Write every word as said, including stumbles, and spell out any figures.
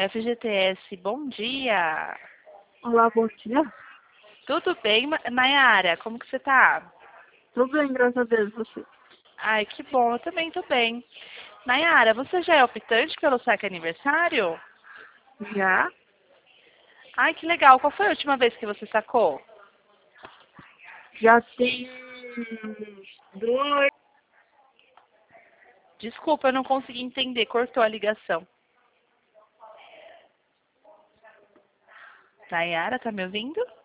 F G T S, bom dia. Olá, bom dia. Tudo bem, Ma- Nayara? Como que você tá? Tudo bem, graças a Deus, você. Ai, que bom, eu também tô bem. Nayara, você já é optante pelo saque aniversário? Já? Ai, que legal. Qual foi a última vez que você sacou? Já tem dois. Desculpa, eu não consegui entender, cortou a ligação. Nayara, tá me ouvindo?